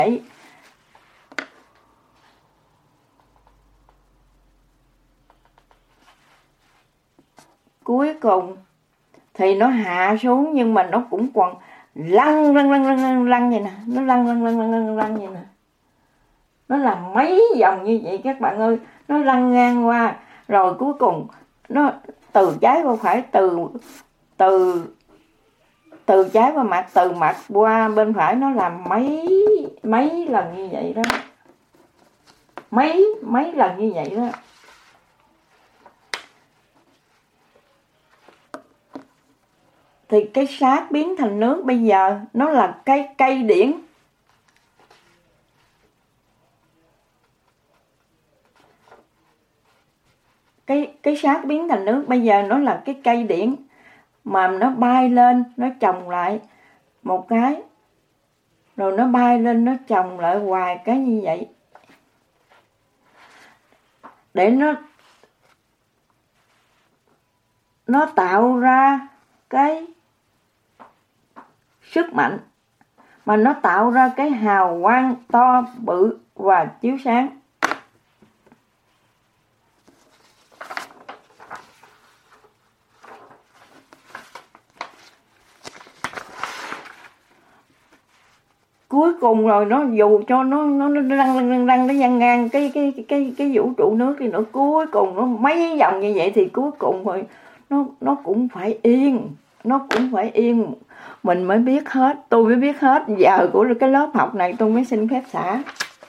vậy. Cuối cùng thì nó hạ xuống, nhưng mà nó cũng còn lăn vậy nè, nó lăn vậy nè. Nó làm mấy vòng như vậy các bạn ơi, nó lăn ngang qua, rồi cuối cùng nó từ trái qua phải, từ trái qua mặt, từ mặt qua bên phải, nó làm mấy lần như vậy đó, mấy lần như vậy đó. Thì cái sáp biến thành nước bây giờ nó là cây điển. Cái sáp biến thành nước bây giờ nó là cái cây điển mà nó bay lên, nó chồng lại một cái, rồi nó bay lên, nó chồng lại hoài cái như vậy, để nó tạo ra cái sức mạnh, mà nó tạo ra cái hào quang to bự và chiếu sáng. Cuối cùng rồi nó dù cho nó răng nó văng ngang cái vũ trụ nước đi nữa, cuối cùng nó mấy vòng như vậy thì cuối cùng rồi nó cũng phải yên, nó cũng phải yên. Mình mới biết hết, tôi mới biết hết giờ của cái lớp học này, tôi mới xin phép xả.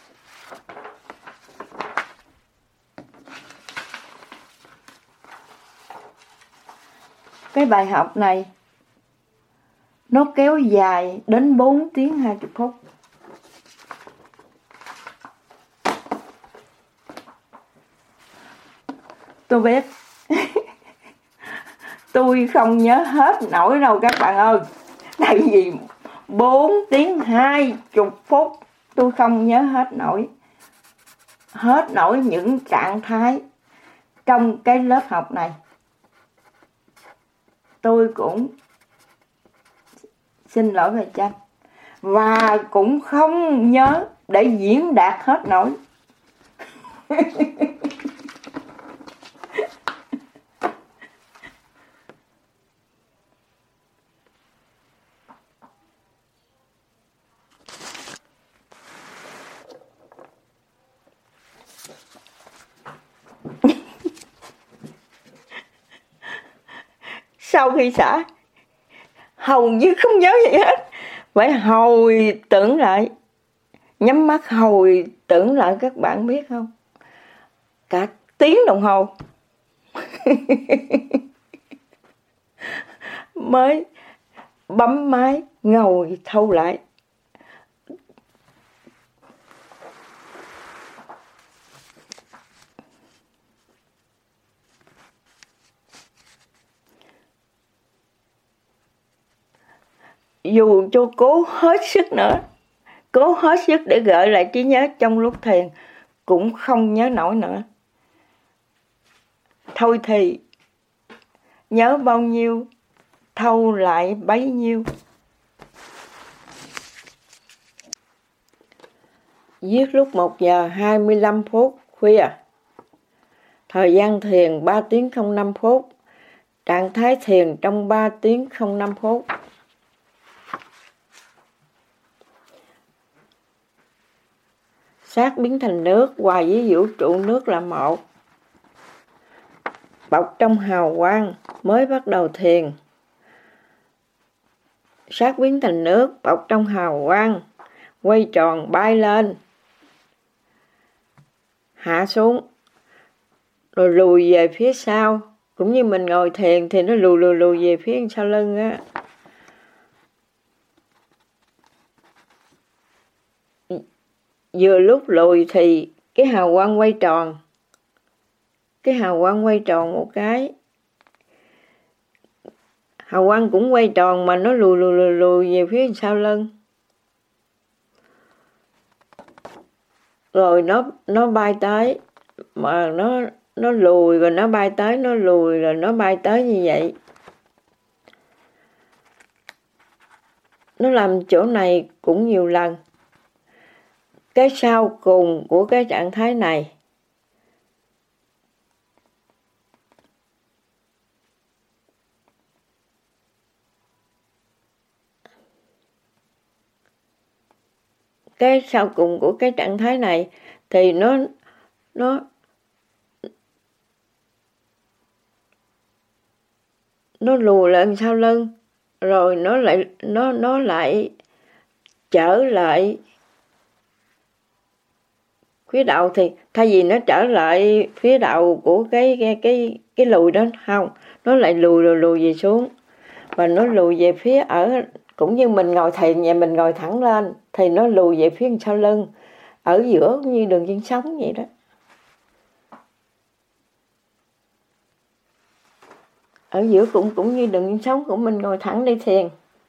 Cái bài học này nó kéo dài đến 4 tiếng 20 phút. Tôi biết tôi không nhớ hết nổi đâu các bạn ơi, tại vì 4 tiếng 20 phút tôi không nhớ hết nổi những trạng thái trong cái lớp học này. Tôi cũng xin lỗi về Chanh, và cũng không nhớ để diễn đạt hết nổi. Sau khi xả, hầu như không nhớ gì hết, phải hồi tưởng lại, nhắm mắt hồi tưởng lại, các bạn biết không, cả tiếng đồng hồ mới bấm máy ngồi thâu lại. Dù cho cố hết sức để gợi lại trí nhớ trong lúc thiền, cũng không nhớ nổi nữa. Thôi thì nhớ bao nhiêu thâu lại bấy nhiêu. Viết lúc 1 giờ 25 phút khuya. Thời gian thiền 3 tiếng 05 phút. Trạng thái thiền trong 3 tiếng 05 phút. Xác biến thành nước, hòa với vũ trụ nước là một. Bọc trong hào quang, mới bắt đầu thiền. Xác biến thành nước, bọc trong hào quang, quay tròn bay lên, hạ xuống, rồi lùi về phía sau. Cũng như mình ngồi thiền thì nó lùi về phía sau lưng á. Vừa lúc lùi thì cái hào quang quay tròn. Cái hào quang quay tròn một cái. Hào quang cũng quay tròn mà nó lùi về phía sau lưng. Rồi nó bay tới, mà nó lùi rồi nó bay tới, nó lùi rồi nó bay tới như vậy. Nó làm chỗ này cũng nhiều lần. cái sau cùng của cái trạng thái này thì nó lùi lên sau lưng, rồi nó lại trở lại phía đầu. Thì thay vì nó trở lại phía đầu của cái lùi đó, không, nó lại lùi về xuống, và nó lùi về phía cũng như mình ngồi thiền vậy, mình ngồi thẳng lên thì nó lùi về phía sau lưng, ở giữa như đường chân sống vậy đó. Ở giữa cũng như đường chân sống của mình ngồi thẳng đi thiền.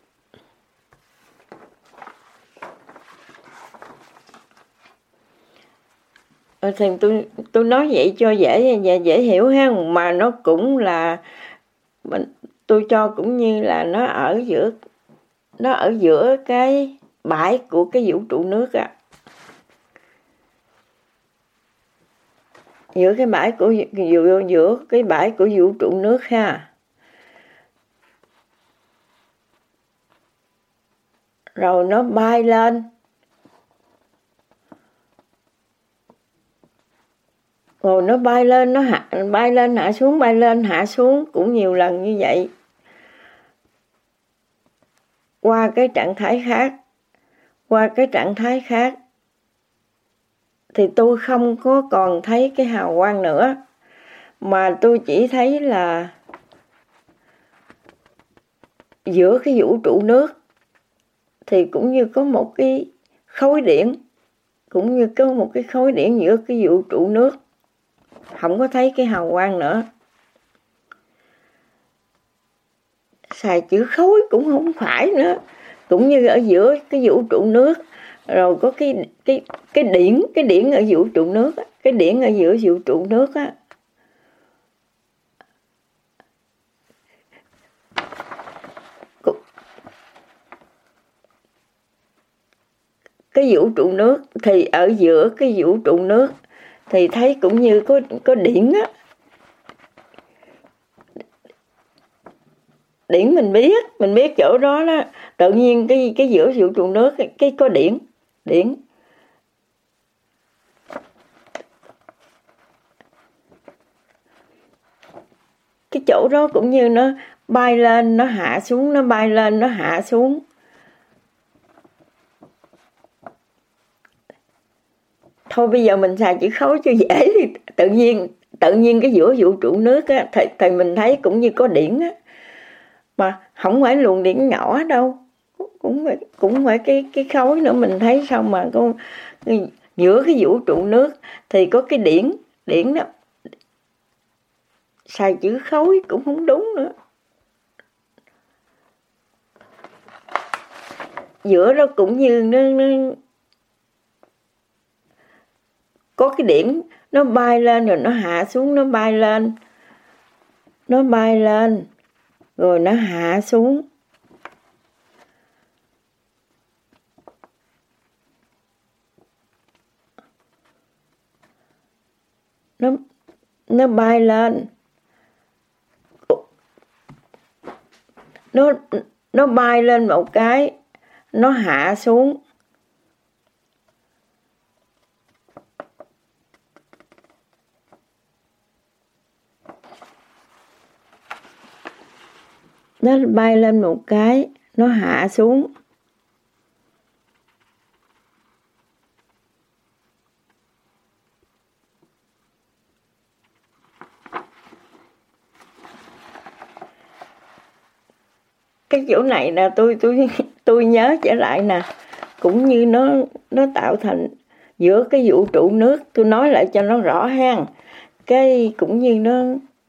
Thì tôi nói vậy cho dễ hiểu ha, mà nó cũng là tôi cho cũng như là nó ở giữa cái bãi của cái vũ trụ nước á, giữa cái bãi của vũ trụ nước ha. Rồi nó bay lên, rồi nó bay lên, bay lên hạ xuống cũng nhiều lần như vậy, qua cái trạng thái khác thì tôi không có còn thấy cái hào quang nữa, mà tôi chỉ thấy là giữa cái vũ trụ nước thì cũng như có một cái khối điện, giữa cái vũ trụ nước, không có thấy cái hào quang nữa. Xài chữ khối cũng không phải nữa, cũng như ở giữa cái vũ trụ nước, rồi có cái điển ở vũ trụ nước, cái điển ở giữa vũ trụ nước á. Cái vũ trụ nước thì ở giữa cái vũ trụ nước thì thấy cũng như có điển á. Điển mình biết chỗ đó đó, tự nhiên cái giữa vũ trụ nước cái có điển. Cái chỗ đó cũng như nó bay lên nó hạ xuống, nó bay lên nó hạ xuống. Thôi bây giờ mình xài chữ khối cho dễ, thì tự nhiên cái giữa vũ trụ nước á, thì mình thấy cũng như có điển á, mà không phải luồng điển nhỏ đâu, cũng phải cái khối nữa. Mình thấy sao mà có giữa cái vũ trụ nước thì có cái điển đó. Xài chữ khối cũng không đúng nữa. Giữa đó cũng như nó có cái điểm, nó bay lên rồi nó hạ xuống, nó bay lên rồi nó hạ xuống. Nó bay lên, nó bay lên một cái, nó hạ xuống. Nó bay lên một cái, nó hạ xuống. Cái chỗ này là tôi nhớ trở lại nè, cũng như nó tạo thành giữa cái vũ trụ nước. Tôi nói lại cho nó rõ ha. Cái cũng như nó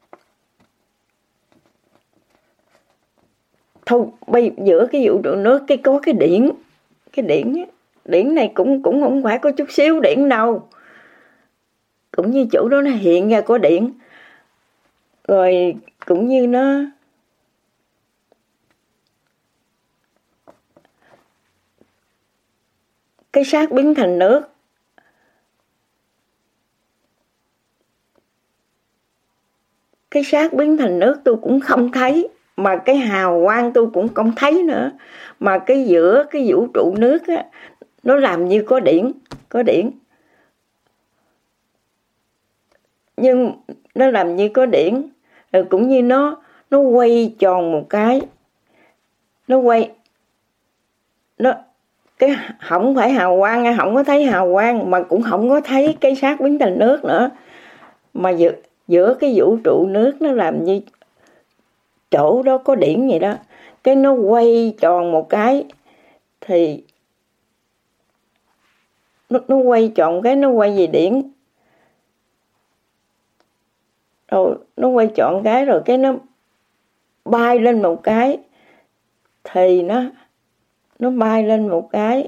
thôi, giữa cái vũ trụ nước cái có cái điển này cũng không phải có chút xíu điển đâu, cũng như chỗ đó nó hiện ra có điển, rồi cũng như nó cái xác biến thành nước, cái xác biến thành nước tôi cũng không thấy, mà cái hào quang tôi cũng không thấy nữa, mà cái giữa cái vũ trụ nước á, nó làm như có điển, nhưng nó làm như có điển, rồi cũng như nó quay tròn một cái, nó cái không phải hào quang, không có thấy hào quang, mà cũng không có thấy cái xác biến thành nước nữa, mà giữa cái vũ trụ nước nó làm như chỗ đó có điển vậy đó, cái nó quay tròn một cái thì nó quay tròn cái nó quay về điển, rồi nó quay tròn cái rồi cái nó bay lên một cái thì nó bay lên một cái,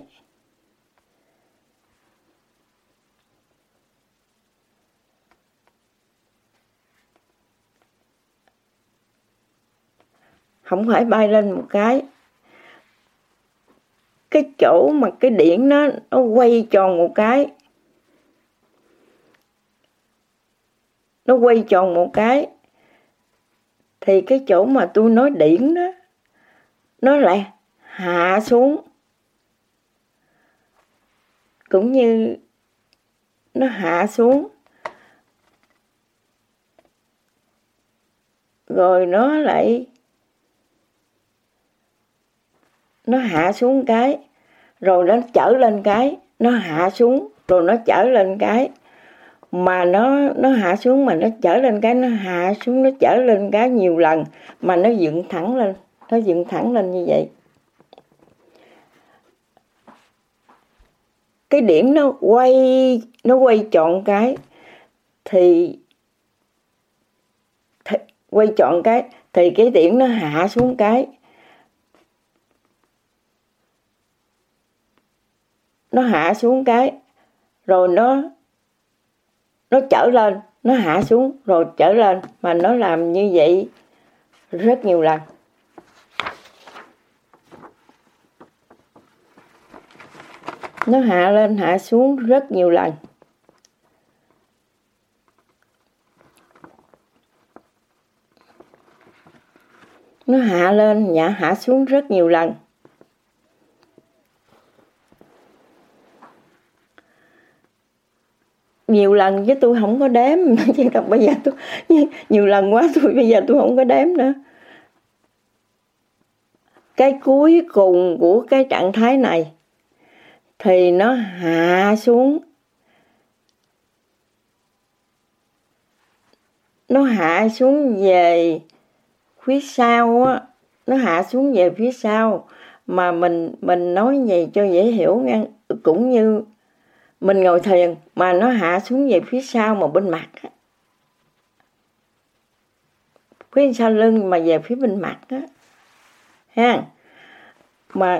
không phải bay lên một cái chỗ mà cái điển nó quay tròn một cái, nó quay tròn một cái thì cái chỗ mà tôi nói điển đó nó lại hạ xuống, cũng như nó hạ xuống rồi nó hạ xuống cái rồi nó trở lên cái, nó hạ xuống rồi nó trở lên cái, mà nó hạ xuống mà nó trở lên cái, nó hạ xuống nó trở lên cái nhiều lần, mà nó dựng thẳng lên như vậy. Cái điển nó quay tròn cái thì quay tròn cái thì cái điển nó hạ xuống cái, nó hạ xuống cái rồi nó trở lên, nó hạ xuống rồi trở lên, mà nó làm như vậy rất nhiều lần. Nó hạ lên hạ xuống rất nhiều lần. Nó hạ lên hạ xuống rất nhiều lần. Nhiều lần chứ tôi không có đếm, chứ bây giờ tôi nhiều lần quá bây giờ tôi không có đếm nữa. Cái cuối cùng của cái trạng thái này thì nó hạ xuống, nó hạ xuống về phía sau á, nó hạ xuống về phía sau, mà mình nói vậy cho dễ hiểu nha, cũng như mình ngồi thiền mà nó hạ xuống về phía sau mà bên mặt á, phía sau lưng mà về phía bên mặt á ha, mà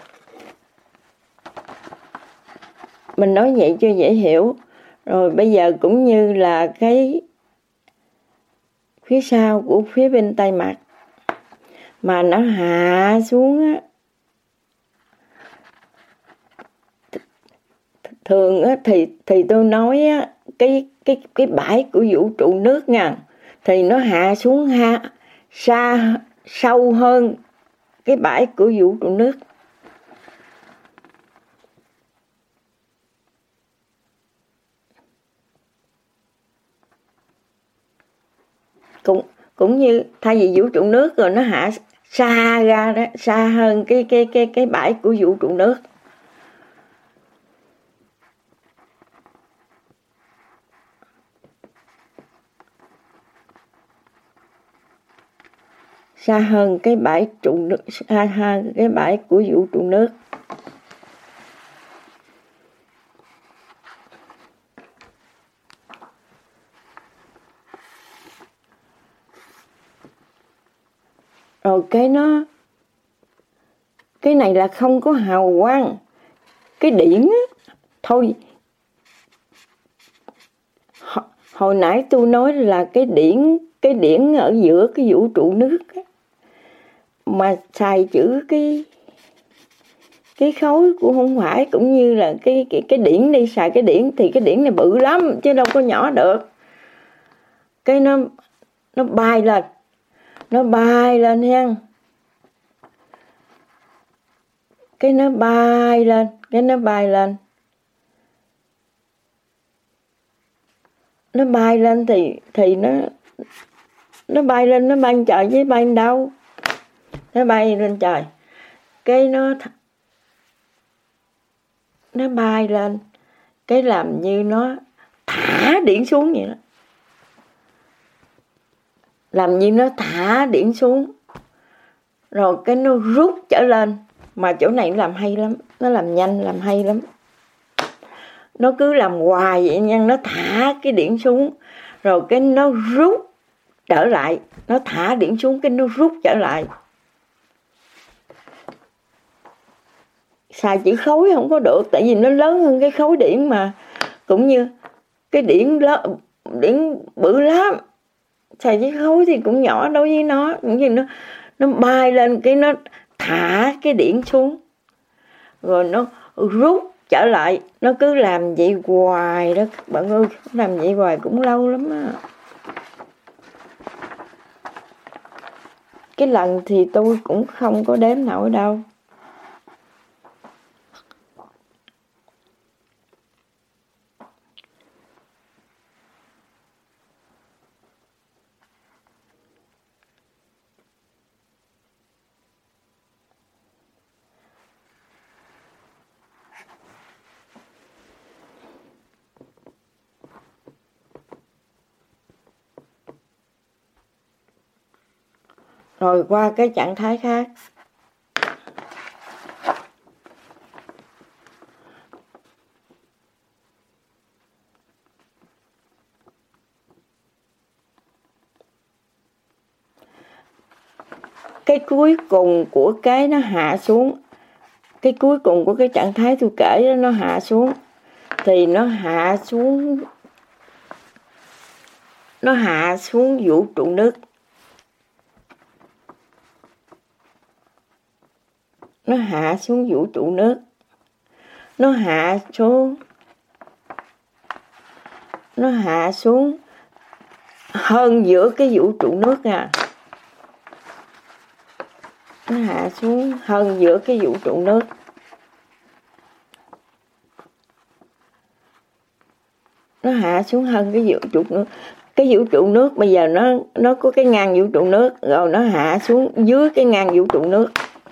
mình nói vậy cho dễ hiểu. Rồi bây giờ cũng như là cái phía sau của phía bên tay mặt mà nó hạ xuống á, thường á thì tôi nói á, cái bãi của vũ trụ nước nha, thì nó hạ xuống sâu hơn cái bãi của vũ trụ nước. Cũng như thay vì vũ trụ nước rồi nó hạ xa ra đó, xa hơn cái bãi của vũ trụ nước. Xa hơn cái bãi trụ nước, xa hơn cái bãi của vũ trụ nước. Rồi cái này là không có hào quang, cái điển á, thôi. Hồi nãy tôi nói là cái điển ở giữa cái vũ trụ nước á, mà xài chữ cái khối cũng không phải, cũng như là cái điển đi, xài cái điển thì cái điển này bự lắm chứ đâu có nhỏ được. Cái nó bay lên, nó bay lên hen, cái nó bay lên, cái nó bay lên, nó bay lên thì nó bay lên, nó bay lên trời chứ bay lên đâu, nó bay lên trời, cái nó bay lên, cái làm như nó thả điện xuống vậy đó, làm như nó thả điện xuống, rồi cái nó rút trở lên, mà chỗ này nó làm hay lắm, nó làm nhanh, làm hay lắm, nó cứ làm hoài vậy nha, nó thả cái điện xuống, rồi cái nó rút trở lại, nó thả điện xuống cái nó rút trở lại. Xài chữ khối không có được, tại vì nó lớn hơn cái khối điển mà, cũng như cái điển bự lắm, xài chữ khối thì cũng nhỏ đối với nó, cũng như nó bay lên cái nó thả cái điển xuống, rồi nó rút trở lại, nó cứ làm vậy hoài đó các bạn ơi, làm vậy hoài cũng lâu lắm á. Cái lần thì tôi cũng không có đếm nổi đâu. Rồi qua cái trạng thái khác. Cái cuối cùng của cái nó hạ xuống, cái cuối cùng của cái trạng thái tôi kể đó, nó hạ xuống, thì nó hạ xuống vũ trụ nước. Nó hạ xuống vũ trụ nước, nó hạ xuống hơn giữa cái vũ trụ nước à, nó hạ xuống hơn giữa cái vũ trụ nước. Nó hạ xuống hơn cái vũ trụ nước. Cái vũ trụ nước bây giờ nó có cái ngang vũ trụ nước, rồi nó hạ xuống dưới cái ngang vũ trụ nước.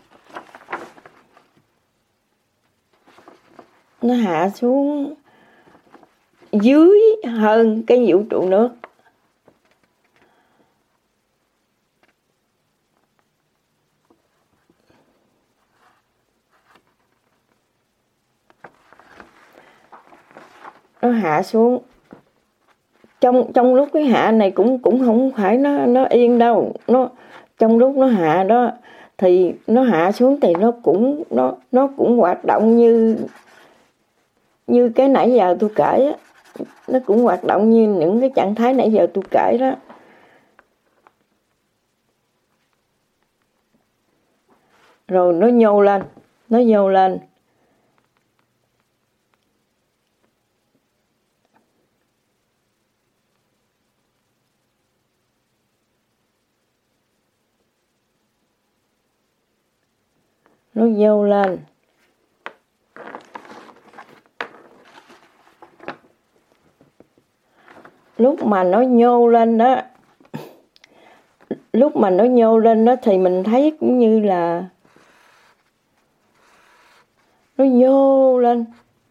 Nó hạ xuống dưới hơn cái vũ trụ nước. Nó hạ xuống trong lúc cái hạ này cũng không phải nó yên đâu, nó trong lúc nó hạ đó thì nó hạ xuống thì nó cũng hoạt động như cái nãy giờ tôi kể á, nó cũng hoạt động như những cái trạng thái nãy giờ tôi kể đó. Rồi nó nhô lên, nó nhô lên. Nó nhô lên. Lúc mà nó nhô lên đó, thì mình thấy cũng như là nó nhô lên.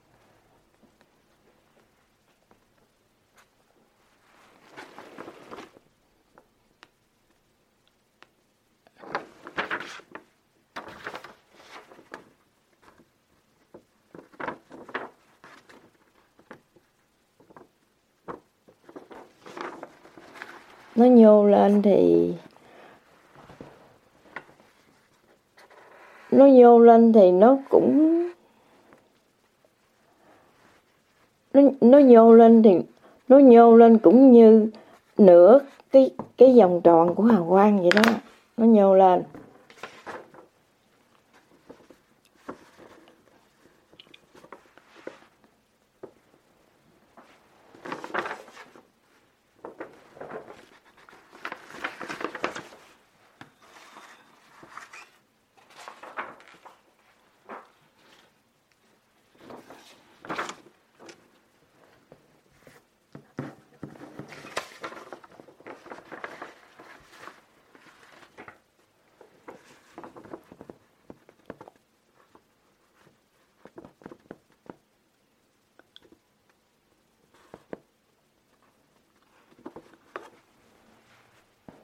Nó nhô lên thì nó cũng nó nhô lên cũng như nửa cái vòng tròn của hào quang vậy đó. Nó nhô lên.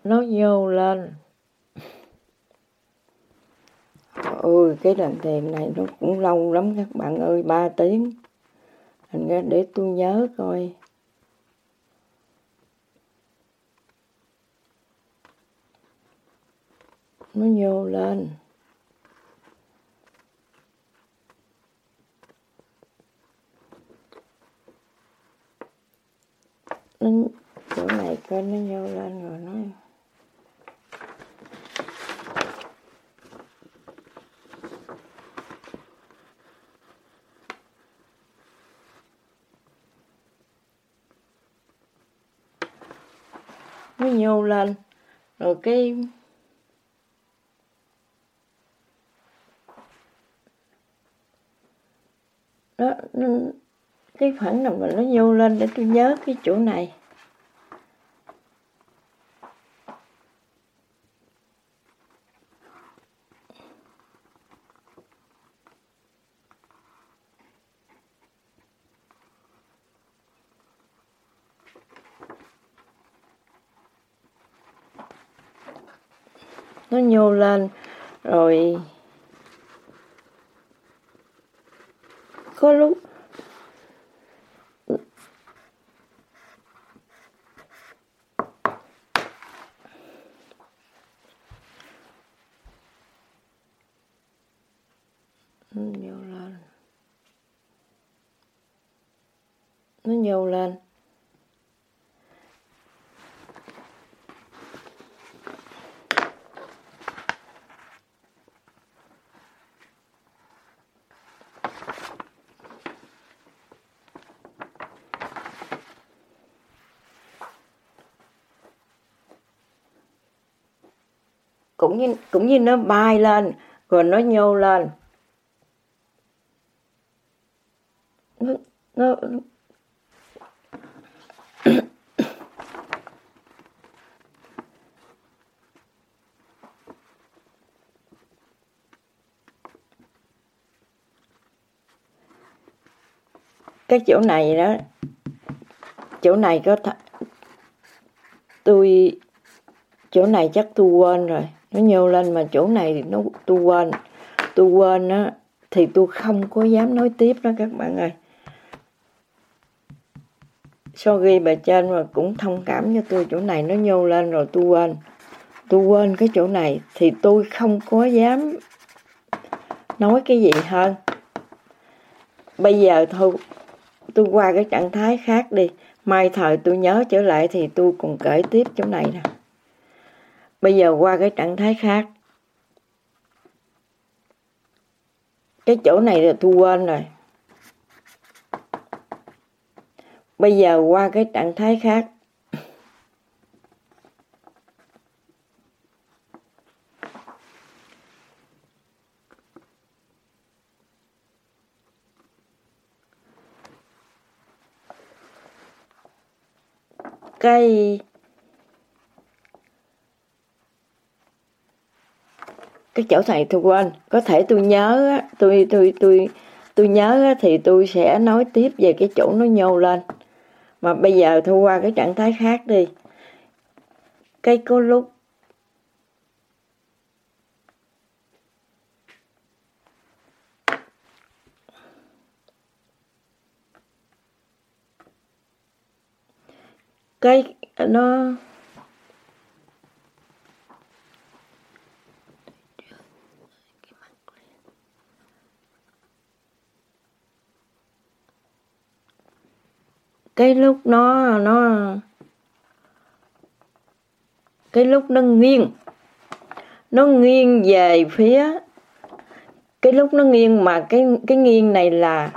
nó nhô lên. Ôi cái lần thiền này nó cũng lâu lắm các bạn ơi, 3 tiếng. Thành ra để tôi nhớ coi. Nó nhô lên. Chỗ này coi nó nhô lên rồi nó nhô lên rồi cái đó, cái khoảng nào mà nó nhô lên để tôi nhớ cái chỗ này. Nó nhô lên rồi có lúc nó nhô lên cũng như nó bay lên rồi nó nhô lên. Nó cái chỗ này đó, chỗ này có chỗ này chắc tôi quên rồi, nó nhô lên mà chỗ này thì tôi quên á, thì tôi không có dám nói tiếp đó các bạn ơi. Sorry bà trên mà cũng thông cảm cho tôi, chỗ này nó nhô lên rồi tôi quên cái chỗ này thì tôi không có dám nói cái gì hơn. Bây giờ thôi tôi qua cái trạng thái khác đi, mai thời tôi nhớ trở lại thì tôi còn kể tiếp chỗ này nè. Bây giờ qua cái trạng thái khác, cái chỗ này là tôi quên rồi. Bây giờ qua cái trạng thái khác, cái chỗ này tôi quên, có thể tôi nhớ á, tôi nhớ á, thì tôi sẽ nói tiếp về cái chỗ nó nhô lên. Mà bây giờ thôi qua cái trạng thái khác đi. Cái có lúc cái nó cái lúc nó nghiêng về phía, cái lúc nó nghiêng mà cái nghiêng này là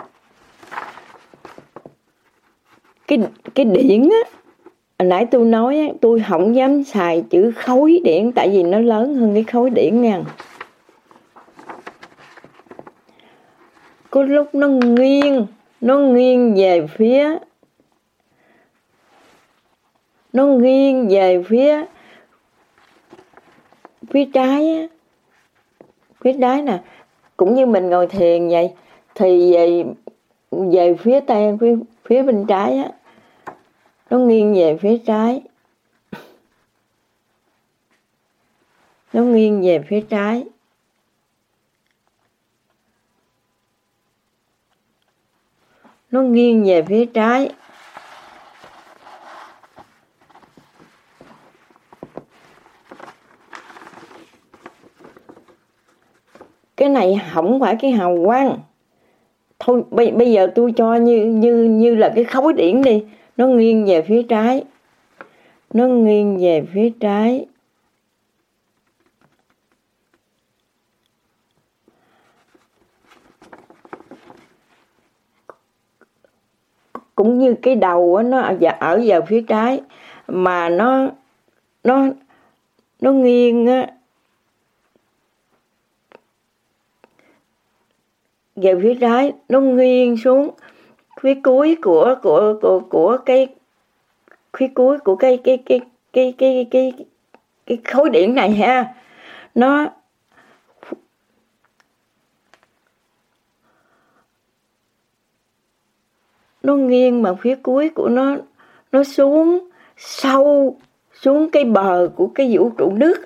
cái điện á. Hồi nãy tôi nói á, tôi không dám xài chữ khối điện tại vì nó lớn hơn cái khối điện nha. Có lúc nó nghiêng về phía, nó nghiêng về phía trái á, phía trái nè, cũng như mình ngồi thiền vậy thì về phía tay, phía bên trái á, nó nghiêng về phía trái. nó nghiêng về phía trái. Nó nghiêng về phía trái. Cái này không phải cái hào quang. Thôi bây giờ tôi cho như là cái khối điển đi. Nó nghiêng về phía trái. Nó nghiêng về phía trái. Cũng như cái đầu nó ở vào phía trái, mà nó nghiêng á về phía trái, nó nghiêng xuống phía cuối của cái phía cuối của cái khối điển này ha. Nó nghiêng mà phía cuối của nó xuống sâu xuống cái bờ của cái vũ trụ nước.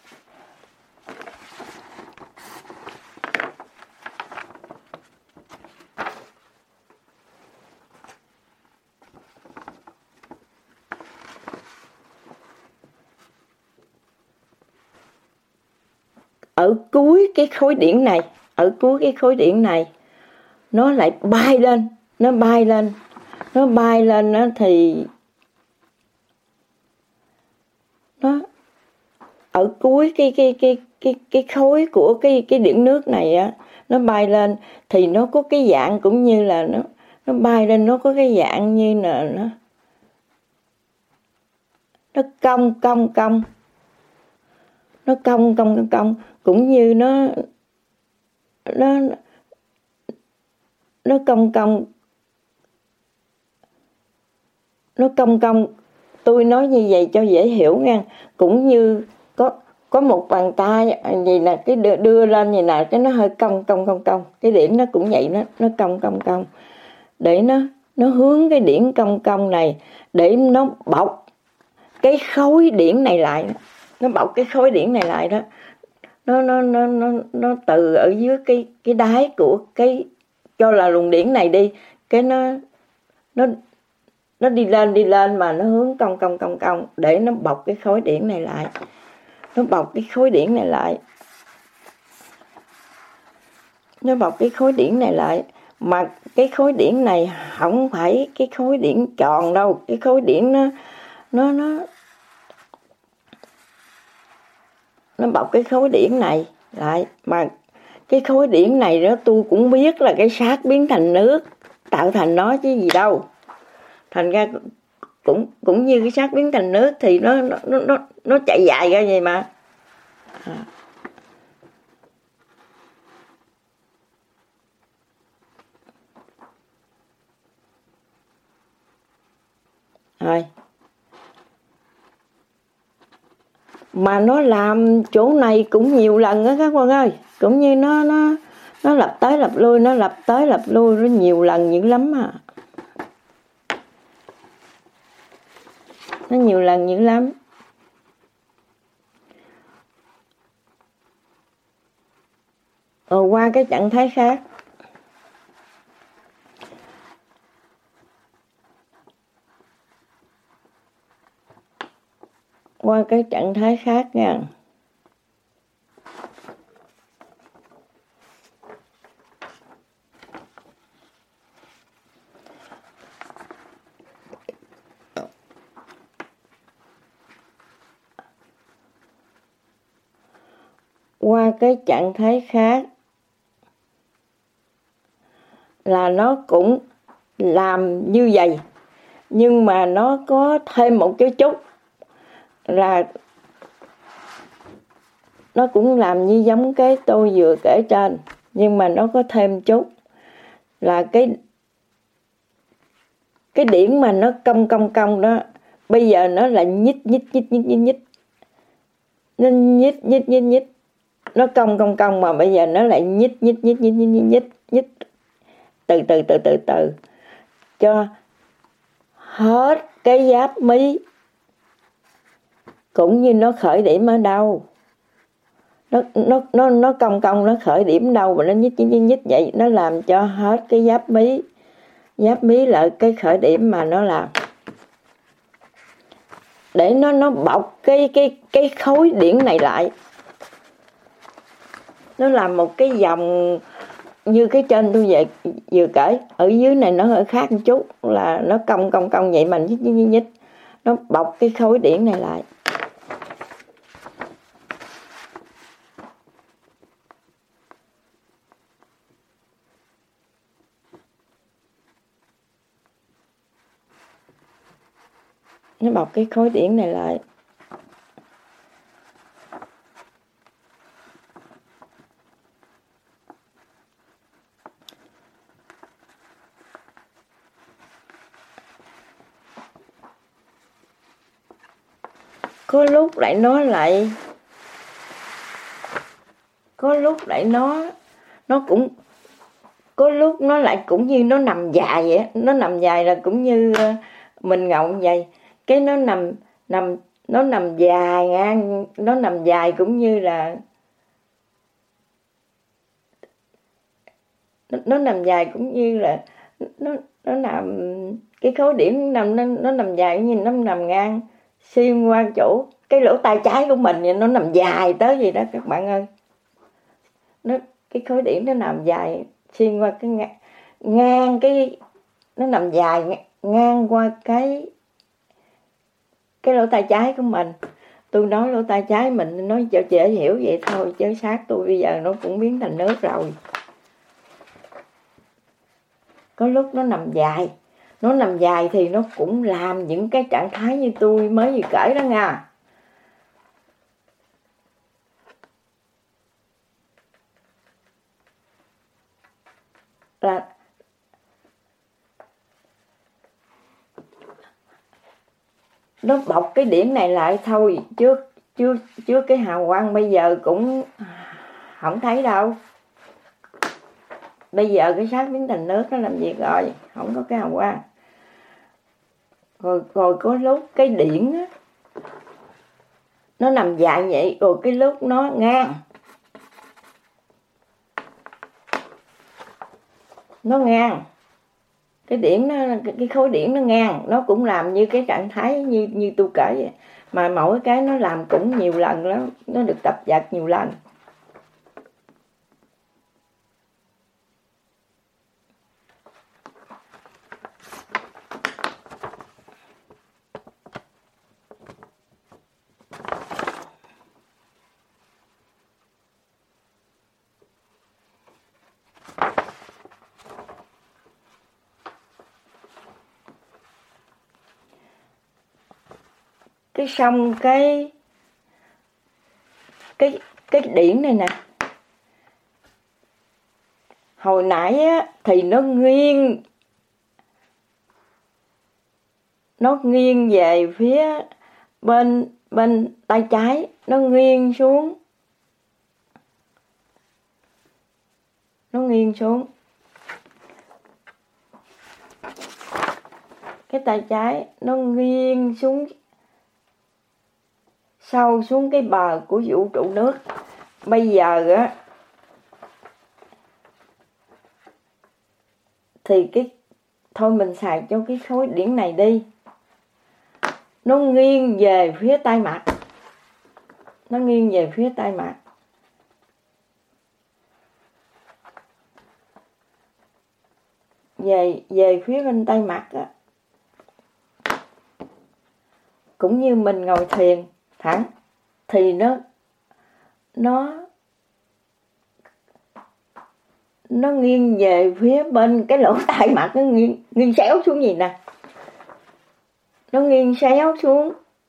Ở cuối cái khối điển này, ở cuối cái khối điển này, nó lại bay lên, nó bay lên nó thì nó ở cuối cái khối của cái điển nước này á, nó bay lên thì nó có cái dạng cũng như là nó bay lên, nó có cái dạng như là nó cong cũng như nó cong. Tôi nói như vậy cho dễ hiểu nha. Cũng như có một bàn tay vậy nè, cái đưa lên vậy nè, cái nó hơi cong. Cái điển nó cũng vậy, nó cong để nó hướng cái điển cong này để nó bọc cái khối điển này lại. Nó bọc cái khối điển này lại đó. Nó từ ở dưới cái đáy của cái, cho là luồng điển này đi, cái nó đi lên mà nó hướng cong để nó bọc cái khối điển này lại. Nó bọc cái khối điển này lại. Mà cái khối điển này không phải cái khối điển tròn đâu. Cái khối điển nó bọc cái khối điển này lại. Mà cái khối điển này đó tôi cũng biết là cái xác biến thành nước tạo thành nó chứ gì đâu. Thành ra cũng như cái xác biến thành nước thì nó chạy dài ra vậy mà. Rồi. Mà nó làm chỗ này cũng nhiều lần á các con ơi. Cũng như nó lặp tới lặp lui, nó nhiều lần dữ lắm à. Nó nhiều lần dữ lắm. Qua cái trạng thái khác. Qua cái trạng thái khác nha. Qua cái trạng thái khác là nó cũng làm như vậy, nhưng mà nó có thêm một cái chút là nó cũng làm như giống cái tôi vừa kể trên, nhưng mà nó có thêm chút là cái điểm mà nó cong đó, bây giờ nó là nhích, nó nhích, nó cong mà bây giờ nó lại nhích từ cho hết cái giáp mí, cũng như nó khởi điểm ở đâu. nó cong cong, nó khởi điểm đâu mà nó nhích vậy, nó làm cho hết cái giáp mí lại cái khởi điểm mà nó làm, để nó bọc cái khối điển này lại, nó làm một cái vòng như cái trên tôi vừa kể, ở dưới này nó hơi khác một chút, là nó cong vậy mà nhích, nó bọc cái khối điển này lại. Nó bọc cái khối điển này lại. Có lúc lại nó cũng có lúc nó lại cũng như nó nằm dài vậy. Nó nằm dài là cũng như mình ngọng vậy, cái nó nằm dài ngang, nó nằm dài cũng như là nó nằm dài cũng như là nó nằm, cái khối điển nó nằm dài như nó nằm ngang xuyên qua chỗ cái lỗ tai trái của mình vậy, nó nằm dài tới vậy đó các bạn ơi. Cái khối điển nó nằm dài xuyên qua cái ngang cái, nó nằm dài ngang qua cái lỗ tai trái của mình. Tôi nói lỗ tai trái mình nói cho dễ hiểu vậy thôi, chứ sát tôi bây giờ nó cũng biến thành nước rồi. Có lúc nó nằm dài thì nó cũng làm những cái trạng thái như tôi mới vừa kể đó nha. Là nó bọc cái điểm này lại thôi, trước cái hào quang bây giờ cũng không thấy đâu. Bây giờ cái xác biến thành nước nó làm việc rồi, không có cái hào quang. Rồi có lúc cái điển á, nó nằm dài vậy, rồi cái lúc nó ngang. Nó ngang. Cái điển nó, cái khối điển nó ngang, nó cũng làm như cái trạng thái như tôi kể vậy. Mà mỗi cái nó làm cũng nhiều lần lắm, nó được tập dượt nhiều lần. Cái xong cái điển này nè, hồi nãy á, thì nó nghiêng về phía bên tay trái, nó nghiêng xuống, cái tay trái nó nghiêng xuống sâu xuống cái bờ của vũ trụ nước. Bây giờ á thì thôi mình xài cho cái khối điển này đi, nó nghiêng về phía tay mặt, về phía bên tay mặt á, cũng như mình ngồi thiền thẳng thì nó nghiêng về phía bên cái lỗ tai mặt, nó nghiêng xéo xuống gì nè, nó nghiêng xéo xuống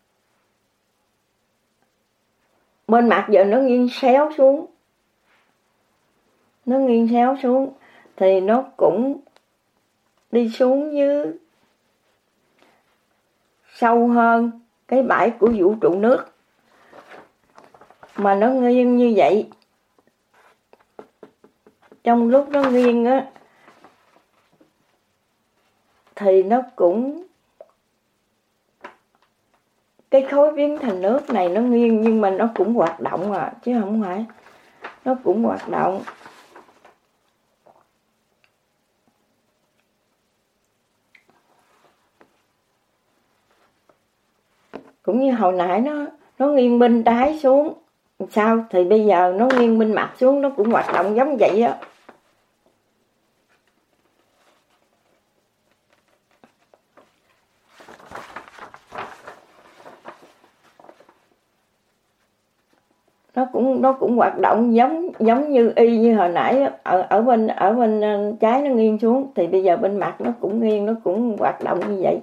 bên mặt, giờ nó nghiêng xéo xuống, thì nó cũng đi xuống dưới sâu hơn cái bãi của vũ trụ nước. Mà nó nghiêng như vậy, trong lúc nó nghiêng á thì nó cũng cái khối biến thành nước này nó nghiêng nhưng mà nó cũng hoạt động chứ không phải, nó cũng hoạt động. Cũng như hồi nãy nó nghiêng bên trái xuống sao thì bây giờ nó nghiêng bên mặt xuống nó cũng hoạt động giống vậy á. Nó cũng hoạt động giống như y như hồi nãy ở bên trái nó nghiêng xuống thì bây giờ bên mặt nó cũng nghiêng, nó cũng hoạt động như vậy.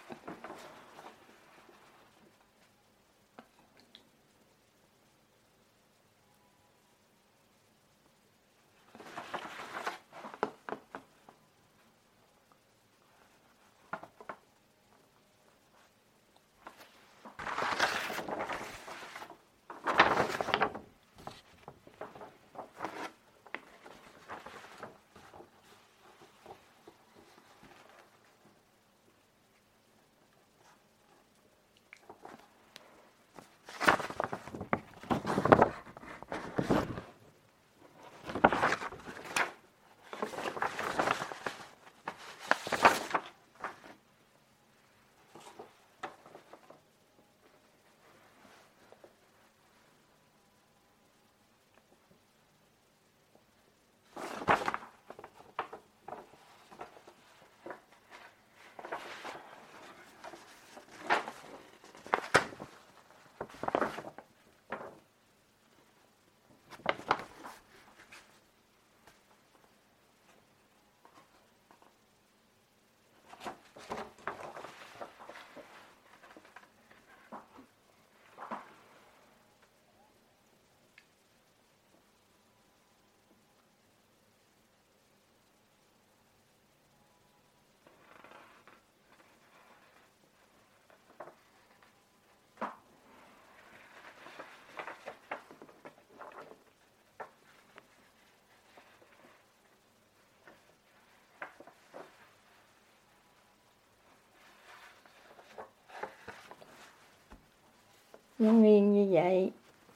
Nó nghiêng như vậy.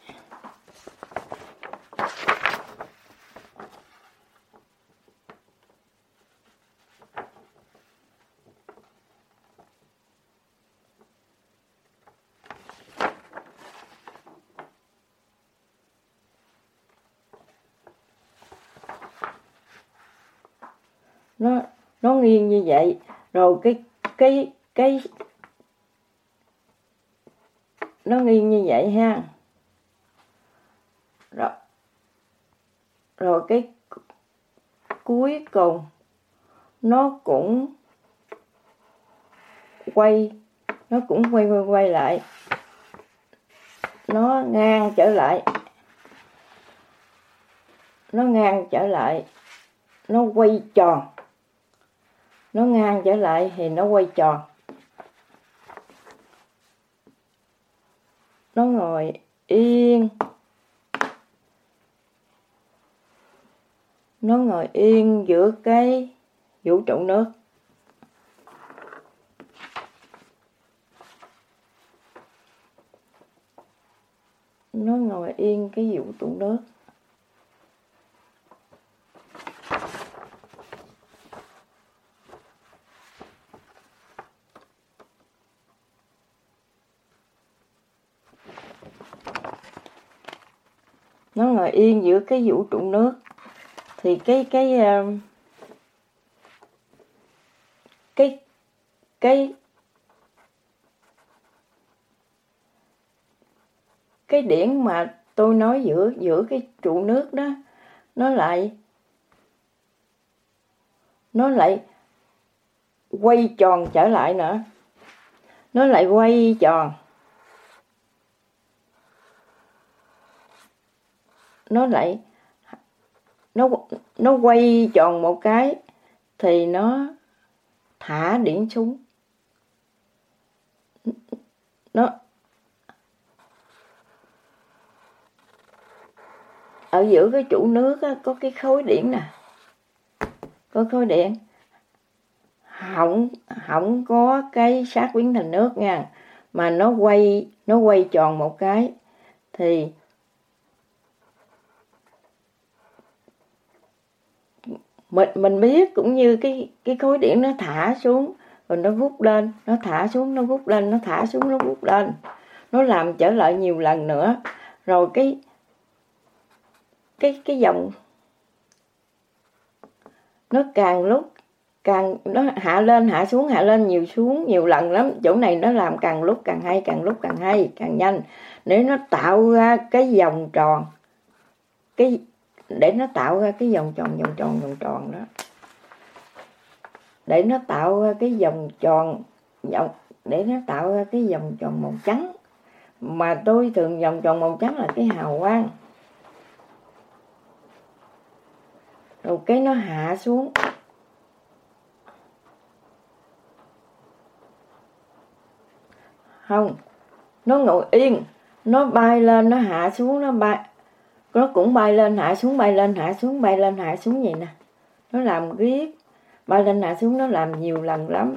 Nó nghiêng như vậy rồi cái nó nghiêng như vậy ha. Rồi cái cuối cùng nó cũng quay lại, nó ngang trở lại, nó quay tròn, nó ngang trở lại thì nó quay tròn. Nó ngồi yên, giữa cái vũ trụ nước. Nó ngồi yên cái vũ trụ nước. Nó ngồi yên giữa cái vũ trụ nước thì cái điển mà tôi nói giữa cái trụ nước đó nó lại quay tròn trở lại nữa. Nó lại quay tròn. Nó quay tròn một cái thì nó thả điển xuống. Nó ở giữa cái trụ nước á, có cái khối điển nè, có khối điện, không có cái sát biến thành nước nha, mà nó quay tròn một cái thì mình biết, cũng như cái khối điện nó thả xuống rồi nó vút lên, nó thả xuống, nó vút lên, nó thả xuống, nó vút lên, nó làm trở lại nhiều lần nữa. Rồi cái dòng nó càng lúc càng nó hạ lên hạ xuống, hạ lên nhiều lần lắm. Chỗ này nó làm càng lúc càng hay, càng lúc càng hay, càng nhanh, để nó tạo ra cái vòng tròn, để nó tạo ra cái vòng tròn đó, để nó tạo ra cái vòng tròn, để nó tạo ra cái vòng tròn màu trắng. Mà tôi thường vòng tròn màu trắng là cái hào quang. Rồi cái nó hạ xuống, không, nó ngồi yên, nó bay lên, nó hạ xuống, nó cũng bay lên hạ xuống, bay lên hạ xuống, bay lên hạ xuống vậy nè. Nó làm riết, bay lên hạ xuống, nó làm nhiều lần lắm.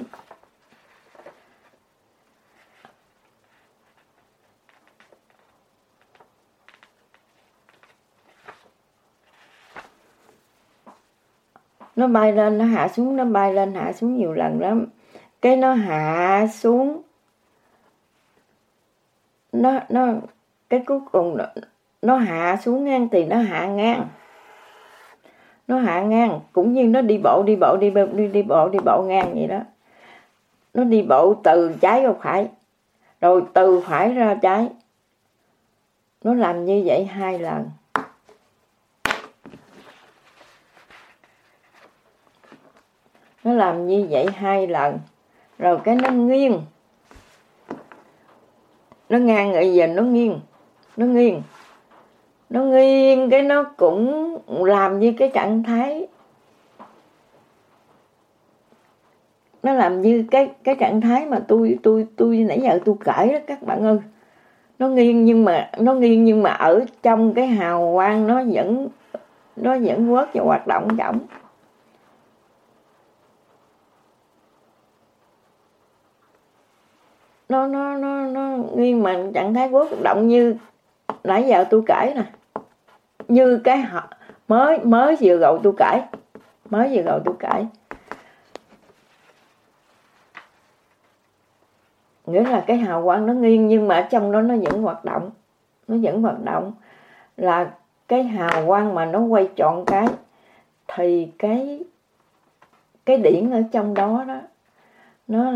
Nó bay lên, nó hạ xuống, nó bay lên hạ xuống nhiều lần lắm. Cái nó hạ xuống, nó cái cuối cùng nó hạ xuống ngang thì nó hạ ngang. Nó hạ ngang cũng như nó đi bộ ngang vậy đó. Nó đi bộ từ trái ra phải, rồi từ phải ra trái. Nó làm như vậy 2 lần. Nó làm như vậy 2 lần. Rồi cái nó nghiêng. Nó ngang rồi giờ nó nghiêng. Nó nghiêng cái nó cũng làm như cái trạng thái. Nó làm như cái trạng thái mà tôi nãy giờ tôi kể đó các bạn ơi. Nó nghiêng nhưng mà ở trong cái hào quang nó vẫn quất và hoạt động trọng. Nó nghiêng mà trạng thái quất động như nãy giờ tôi kể nè. Như cái mới vừa rồi tôi kể. Nghĩa là cái hào quang nó nghiêng nhưng mà ở trong đó nó vẫn hoạt động. Là cái hào quang mà nó quay tròn cái thì cái điển ở trong đó nó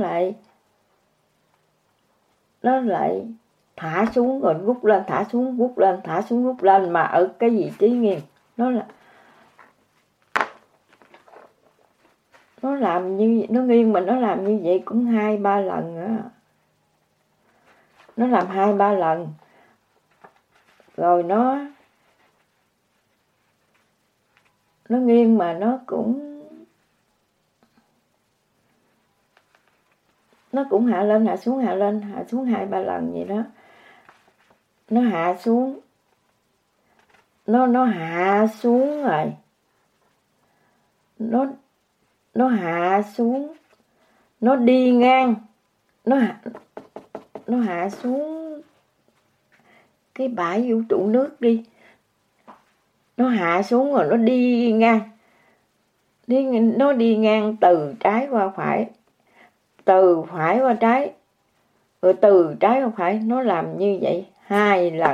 lại thả xuống rồi rút lên, thả xuống rút lên, thả xuống rút lên, mà ở cái vị trí nghiêng. Nó làm như nó nghiêng mà nó làm như vậy cũng 2-3 lần nữa. Nó làm 2-3 lần. Rồi nó nghiêng mà nó cũng hạ lên hạ xuống 2-3 lần vậy đó. Nó hạ xuống. Nó hạ xuống rồi. Nó hạ xuống. Nó đi ngang. Nó hạ xuống cái bãi vũ trụ nước đi. Nó hạ xuống rồi nó đi ngang. Nó đi ngang từ trái qua phải, từ phải qua trái, rồi từ trái qua phải. Nó làm như vậy 2 lần.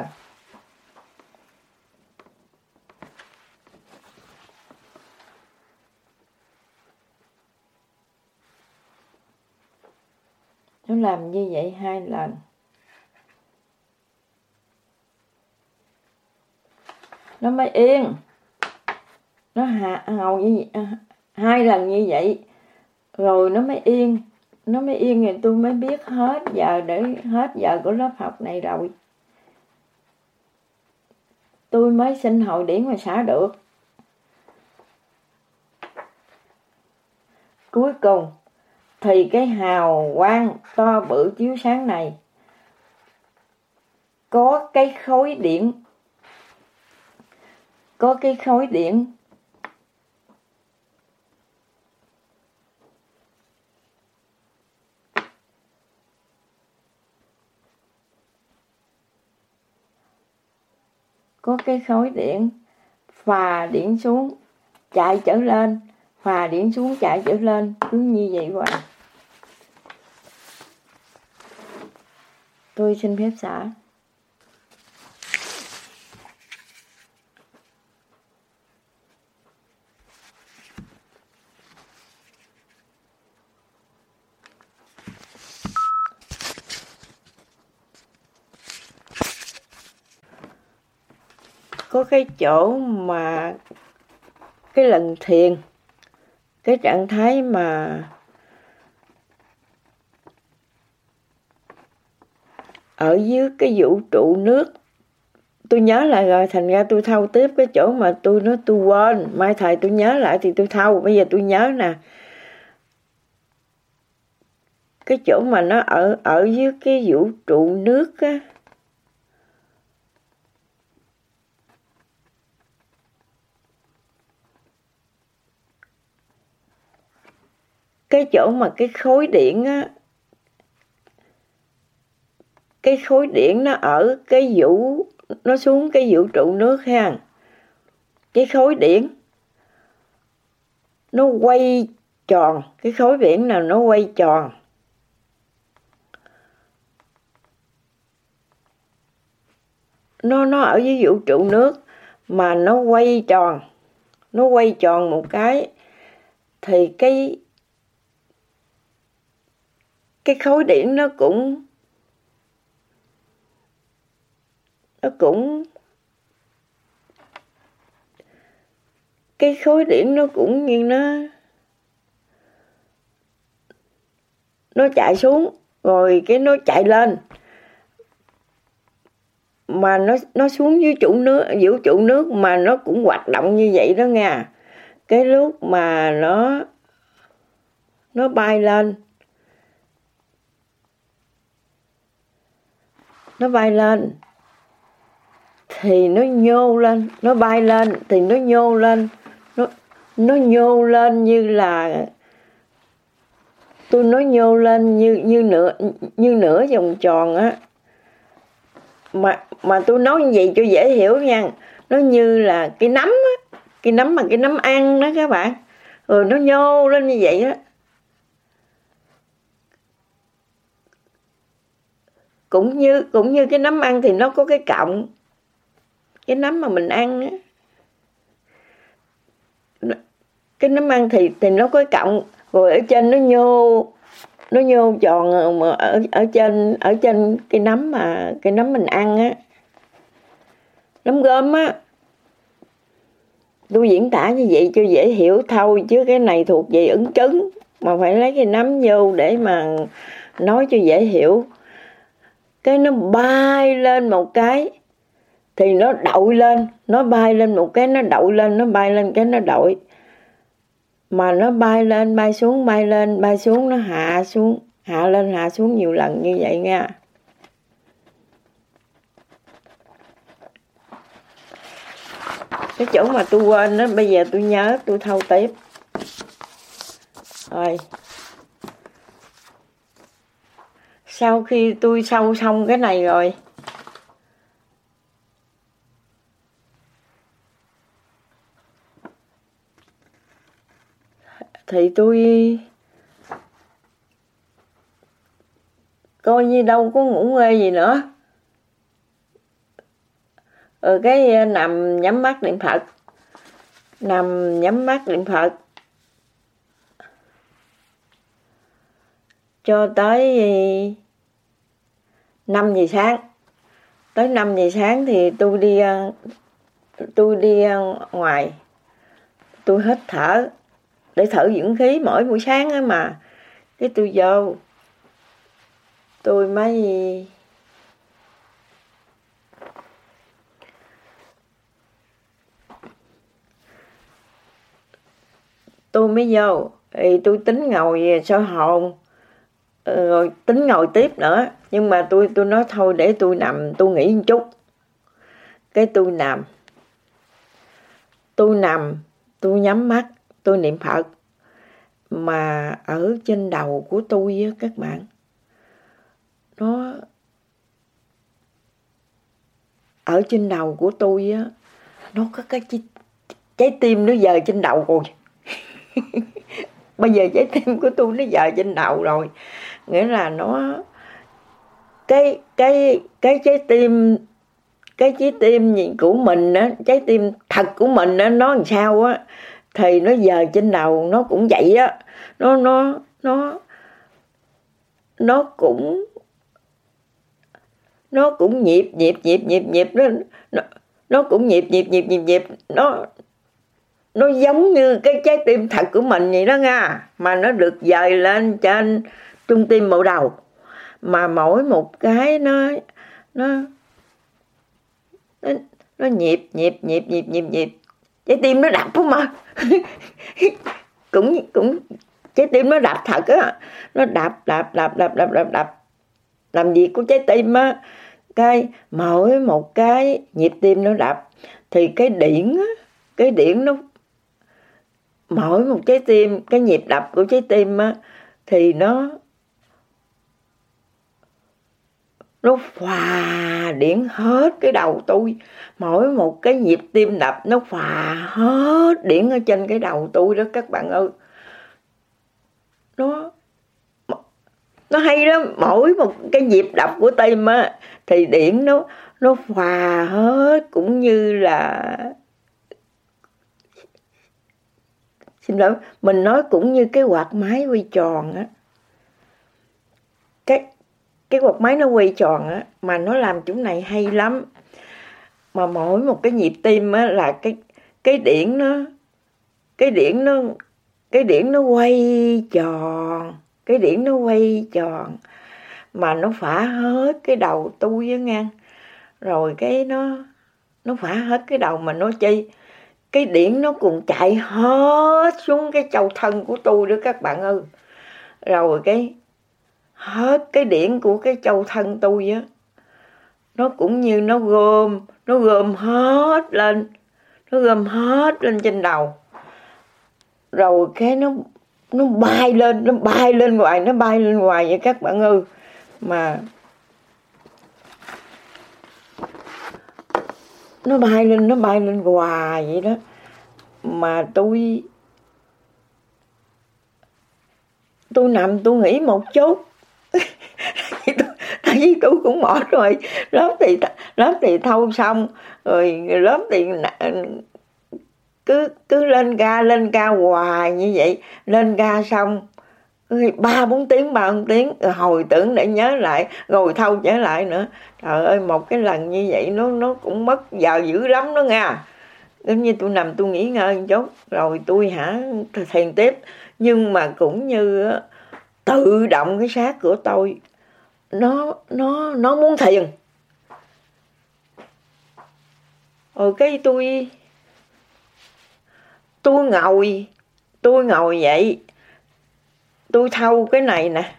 Nó làm như vậy 2 lần. Nó mới yên. Nó hầu như 2 lần như vậy. Rồi nó mới yên. Thì tôi mới biết hết giờ của lớp học này rồi. Tôi mới xin hồi điển mà xả được. Cuối cùng thì cái hào quang to bự chiếu sáng này có cái khối điện. có cái khối điển phà điển xuống chạy trở lên, phà điển xuống chạy trở lên, cứ như vậy hoài. Tôi xin phép xả. Có cái chỗ mà cái lần thiền, cái trạng thái mà ở dưới cái vũ trụ nước, tôi nhớ lại rồi, thành ra tôi thâu tiếp cái chỗ mà tôi nói tôi quên, mai thầy tôi nhớ lại thì tôi thâu, bây giờ tôi nhớ nè. Cái chỗ mà nó ở dưới cái vũ trụ nước á, cái chỗ mà cái khối điện á, cái khối điện nó ở cái vũ, nó xuống cái vũ trụ nước ha. Cái khối điện nó quay tròn, cái khối điện nào nó quay tròn. Nó ở dưới vũ trụ nước mà nó quay tròn. Nó quay tròn một cái thì cái khối điện nó cũng cái khối điện nó cũng như nó chạy xuống rồi cái nó chạy lên, mà nó xuống dưới trụ nước, vũ trụ nước mà nó cũng hoạt động như vậy đó nha. Cái lúc mà nó bay lên, thì nó nhô lên, nó bay lên thì nó nhô lên, nó nhô lên như là tôi nói nhô lên như nửa vòng tròn á, mà tôi nói như vậy cho dễ hiểu nha. Nó như là cái nấm á, cái nấm mà cái nấm ăn đó các bạn, rồi nó nhô lên như vậy á. Cũng như cái nấm ăn thì nó có cái cọng, cái nấm mà mình ăn á, cái nấm ăn thì nó có cái cọng, rồi ở trên nó nhô tròn, mà ở trên cái nấm mình ăn á, nấm gom á. Tôi diễn tả như vậy cho dễ hiểu thôi, chứ cái này thuộc về ứng chứng, mà phải lấy cái nấm vô để mà nói cho dễ hiểu. Cái nó bay lên một cái thì nó đội lên, nó bay lên một cái nó đội lên, nó bay lên cái nó đội. Mà nó bay lên bay xuống, bay lên bay xuống, nó hạ xuống, hạ lên hạ xuống nhiều lần như vậy nha. Cái chỗ mà tôi quên đó, bây giờ tôi nhớ, tôi thâu tiếp. Rồi. Sau khi tôi sâu xong cái này rồi, thì tôi coi như đâu có ngủ nghê gì nữa. Rồi cái nằm nhắm mắt niệm Phật. Nằm nhắm mắt niệm Phật cho tới 5 giờ sáng. Tới 5 giờ sáng thì tôi đi ngoài. Tôi hít thở để thở dưỡng khí mỗi buổi sáng á mà. Cái tôi vô, tôi mới vô thì tôi tính ngồi soi hồn, rồi tính ngồi tiếp nữa, nhưng mà tôi nói thôi để tôi nằm, tôi nghỉ một chút. Cái tôi nằm, tôi nhắm mắt, tôi niệm Phật. Mà ở trên đầu của tôi á các bạn, ở trên đầu của tôi á, nó có cái trái tim nó dời trên đầu rồi. Bây giờ trái tim của tôi nó dời trên đầu rồi, nghĩa là nó cái trái tim của mình á, trái tim thật của mình á, nó làm sao á thì nó dời trên đầu nó cũng vậy á, nó cũng nhịp nó cũng nhịp nó giống như cái trái tim thật của mình vậy đó nha, mà nó được dời lên trên trung tim bộ đầu, mà mỗi một cái nó nhịp trái tim nó đập không mà. cũng trái tim nó đập thật á, nó đập làm việc của trái tim á, cái mỗi một cái nhịp tim nó đập thì cái điển nó mỗi một trái tim, cái nhịp đập của trái tim á thì nó phà điển hết cái đầu tôi. Mỗi một cái nhịp tim đập nó phà hết điển ở trên cái đầu tôi đó các bạn ơi. Nó hay lắm, mỗi một cái nhịp đập của tim á thì điển nó phà hết, cũng như là, xin lỗi, mình nói cũng như cái quạt máy quay tròn á. Cái quạt máy nó quay tròn á, mà nó làm chỗ này hay lắm. Mà mỗi một cái nhịp tim á là cái điển nó quay tròn, cái điển nó quay tròn mà nó phả hết cái đầu tôi á nghe. Rồi cái nó phả hết cái đầu mà nó chi, cái điển nó cùng chạy hết xuống cái châu thân của tôi đó các bạn ơi. Rồi cái hết cái điển của cái châu thân tôi á, nó cũng như nó gom hết lên, trên đầu. Rồi cái nó bay lên ngoài vậy các bạn ơi. Mà nó bay lên hoài vậy đó. Mà tôi nằm tôi nghỉ một chút. Tại vì tôi cũng mỏi rồi, lớp thì thâu xong rồi, lớp thì cứ lên ca hoài như vậy. Lên ca xong 3-4 tiếng rồi hồi tưởng để nhớ lại rồi thâu trở lại nữa. Trời ơi, một cái lần như vậy nó cũng mất giờ dữ lắm đó nha. Giống như tôi nằm tôi nghỉ ngơi một chút rồi tôi thiền tiếp. Nhưng mà cũng như tự động cái xác của tôi nó muốn thiền. Rồi cái tôi ngồi vậy, tôi thâu cái này nè,